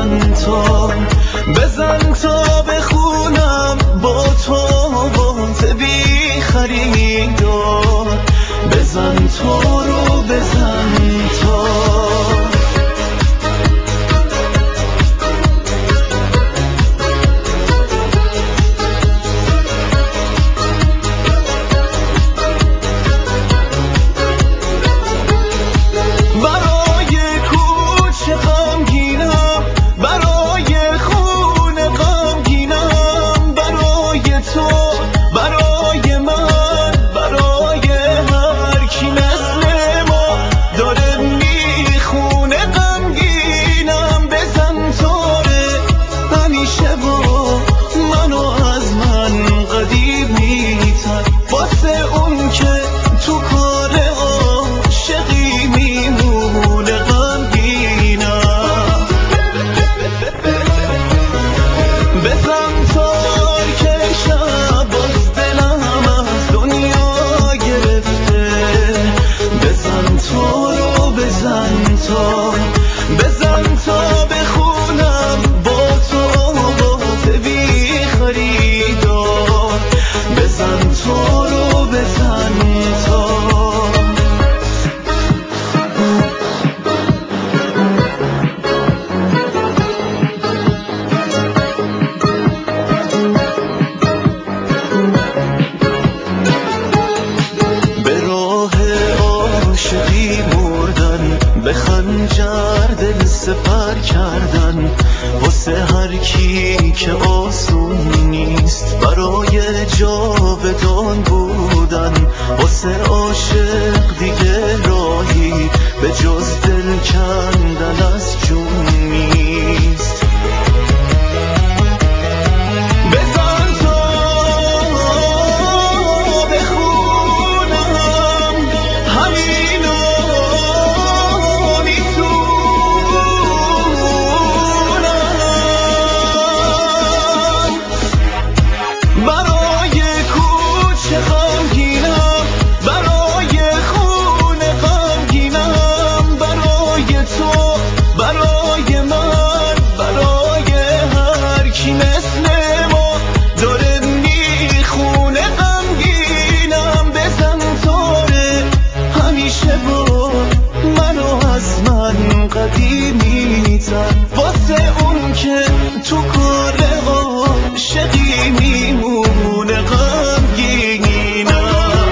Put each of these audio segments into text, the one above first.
بزن تو، بزن تا بخونم با تو بات بی خریدار، بزن تو رو بزن تو. به خنجر دل سپر کردن واسه هر کی که آسون نیست، برای جاودان بودن واسه عاشق دیگه راهی به جز دل کندن از جون نیست. واسه اون که تو کار عاشقی میمونه غمگینم،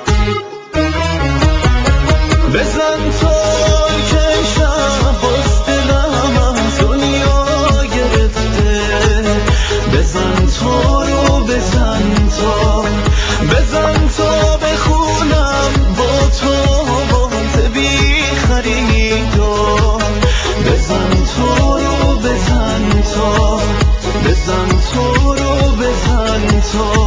بزن تا که شب باز دلم از دنیا گرفته، بزن تو رو بزن تو، بزن تا بخونم با تو بات بی خریدار، بزن تو رو بزن تو، بزن تو رو بزن تو.